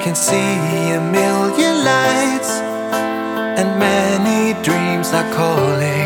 can see a million lights, and many dreams are calling.